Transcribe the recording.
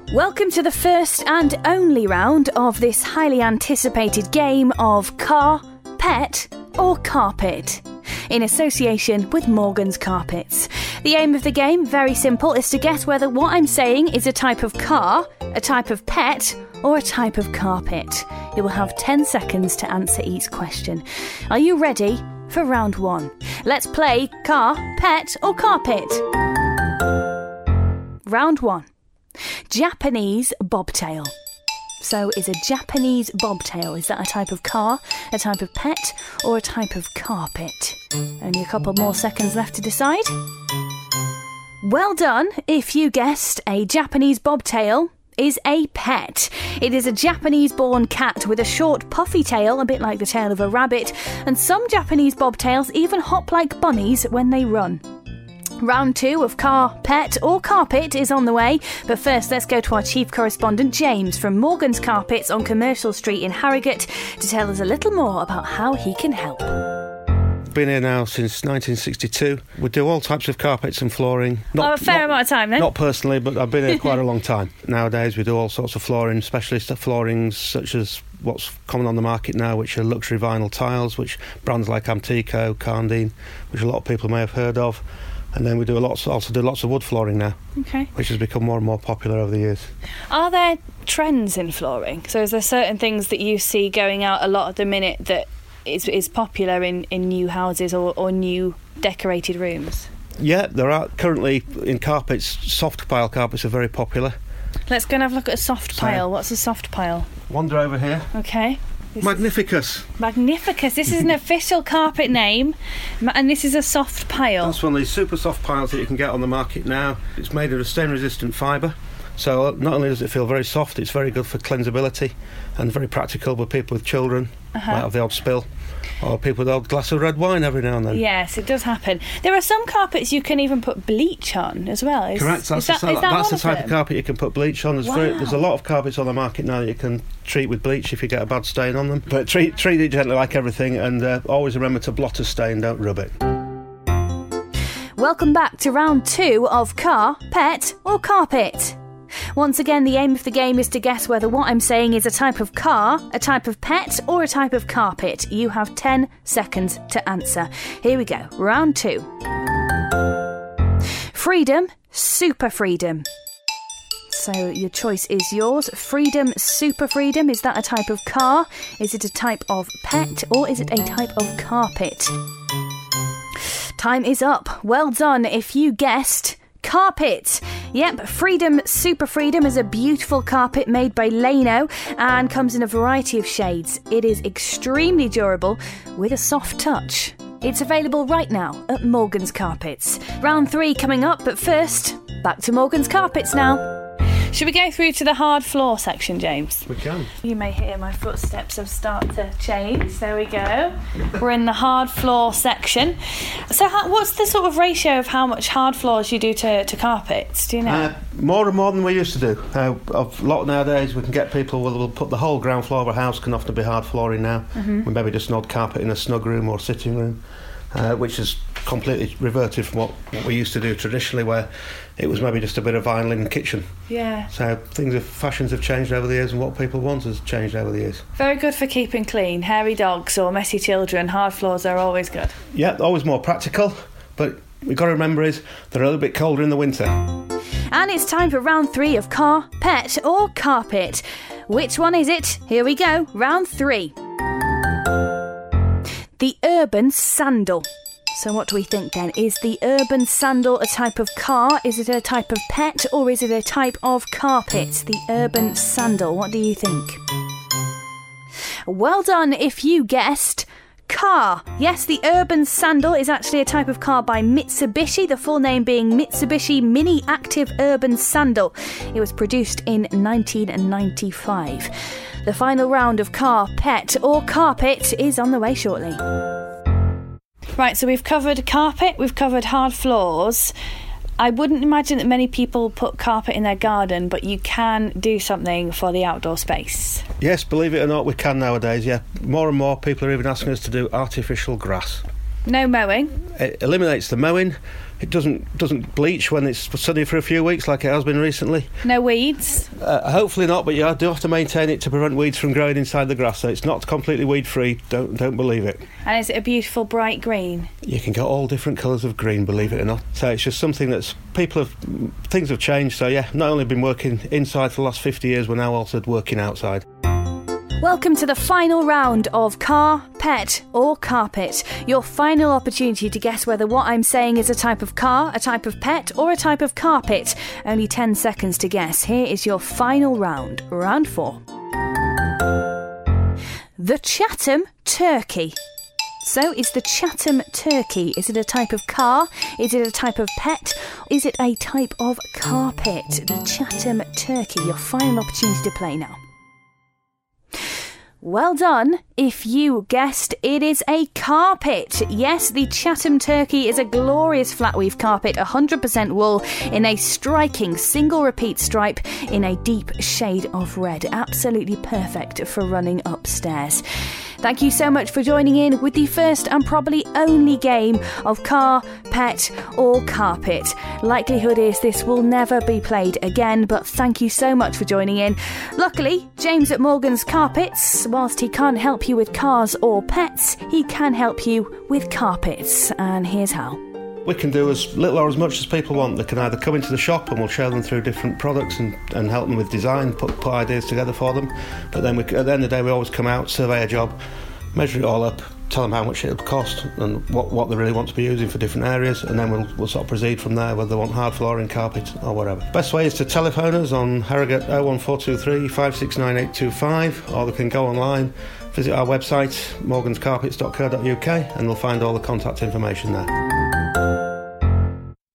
Welcome to the first and only round of this highly anticipated game of Car, Pet or Carpet, in association with Morgan's Carpets. The aim of the game, very simple, is to guess whether what I'm saying is a type of car, a type of pet, or a type of carpet. You will have 10 seconds to answer each question. Are you ready for round one? Let's play Car, Pet or Carpet. Round one. Japanese bobtail. So is a Japanese bobtail, is that a type of car, a type of pet, or a type of carpet? Only a couple more seconds left to decide. Well done if you guessed a Japanese bobtail is a pet. It is a Japanese-born cat with a short puffy tail, a bit like the tail of a rabbit, and some Japanese bobtails even hop like bunnies when they run. Round two of Car, Pet or Carpet is on the way, but first let's go to our chief correspondent James from Morgan's Carpets on Commercial Street in Harrogate to tell us a little more about how he can help. Been here now since 1962. We do all types of carpets and flooring. A fair amount of time then. Not personally, but I've been here quite a long time. Nowadays we do all sorts of flooring, specialist floorings such as what's common on the market now, which are luxury vinyl tiles, which brands like Amtico, Carndine, which a lot of people may have heard of. And then we do also do lots of wood flooring now, which has become more and more popular over the years. Are there trends in flooring? So is there certain things that you see going out a lot at the minute that is popular in new houses or new decorated rooms? Yeah, there are. Currently in carpets, soft pile carpets are very popular. Let's go and have a look at a soft pile. What's a soft pile? Wander over here. Okay. Magnificus. Magnificus. This is an official carpet name, and this is a soft pile. That's one of these super soft piles that you can get on the market now. It's made of a stain-resistant fibre, so not only does it feel very soft, it's very good for cleansability and very practical with people with children, might have the odd spill, or people with a glass of red wine every now and then. Yes, it does happen. There are some carpets you can even put bleach on as well. Correct, that's the type of carpet you can put bleach on. There's a lot of carpets on the market now that you can treat with bleach if you get a bad stain on them. But treat it gently like everything, and always remember to blot a stain, don't rub it. Welcome back to round two of Car, Pet or Carpet. Once again, the aim of the game is to guess whether what I'm saying is a type of car, a type of pet, or a type of carpet. You have 10 seconds to answer. Here we go. Round two. Freedom, super freedom. So your choice is yours. Freedom, super freedom. Is that a type of car? Is it a type of pet? Or is it a type of carpet? Time is up. Well done if you guessed carpet. Yep, Freedom Super Freedom is a beautiful carpet made by Leno and comes in a variety of shades. It is extremely durable with a soft touch. It's available right now at Morgan's Carpets. Round three coming up, but first, back to Morgan's Carpets now. Should we go through to the hard floor section, James? We can. You may hear my footsteps have started to change. There we go. We're in the hard floor section. So what's the sort of ratio of how much hard floors you do to carpets? Do you know? More and more than we used to do. A lot nowadays we can get people will put the whole ground floor of a house can often be hard flooring now. With maybe just an odd carpet in a snug room or sitting room. Which has completely reverted from what we used to do traditionally, where it was maybe just a bit of vinyl in the kitchen. Yeah. So fashions have changed over the years, and what people want has changed over the years. Very good for keeping clean. Hairy dogs or messy children, hard floors are always good. Yeah, always more practical, but we've got to remember is they're a little bit colder in the winter. And it's time for round three of Car, Pet or Carpet. Which one is it? Here we go, round three. The urban sandal. So what do we think then? Is the urban sandal a type of car? Is it a type of pet? Or is it a type of carpet? The urban sandal. What do you think? Well done if you guessed car. Yes, the urban sandal is actually a type of car by Mitsubishi, the full name being Mitsubishi Mini Active Urban Sandal. It was produced in 1995. The final round of Car, Pet or Carpet is on the way shortly. Right, so we've covered carpet, we've covered hard floors. I wouldn't imagine that many people put carpet in their garden, but you can do something for the outdoor space. Yes, believe it or not, we can nowadays, yeah. More and more people are even asking us to do artificial grass. No mowing? It eliminates the mowing, It doesn't bleach when it's sunny for a few weeks like it has been recently. No weeds? Hopefully not, but you do have to maintain it to prevent weeds from growing inside the grass, so it's not completely weed-free. Don't believe it. And is it a beautiful bright green? You can get all different colours of green, believe it or not. So it's just something things have changed. So yeah, not only been working inside for the last 50 years, we're now also working outside. Welcome to the final round of Car, Pet or Carpet. Your final opportunity to guess whether what I'm saying is a type of car, a type of pet or a type of carpet. Only 10 seconds to guess. Here is your final round, round 4. The Chatham Turkey. So is the Chatham Turkey, is it a type of car? Is it a type of pet? Is it a type of carpet? The Chatham Turkey, your final opportunity to play now. Well done. If you guessed, it is a carpet. Yes, the Chatham Turkey is a glorious flat weave carpet, 100% wool, in a striking single repeat stripe in a deep shade of red. Absolutely perfect for running upstairs. Thank you so much for joining in with the first and probably only game of Car, Pet or Carpet. Likelihood is this will never be played again, but thank you so much for joining in. Luckily, James at Morgan's Carpets, whilst he can't help you with cars or pets, he can help you with carpets. And here's how. We can do as little or as much as people want. They can either come into the shop and we'll show them through different products and help them with design, put ideas together for them. But then at the end of the day, we always come out, survey a job, measure it all up, tell them how much it'll cost and what they really want to be using for different areas, and then we'll sort of proceed from there, whether they want hard flooring, carpet or whatever. Best way is to telephone us on Harrogate 01423 569825, or they can go online, visit our website morganscarpets.co.uk, and they'll find all the contact information there.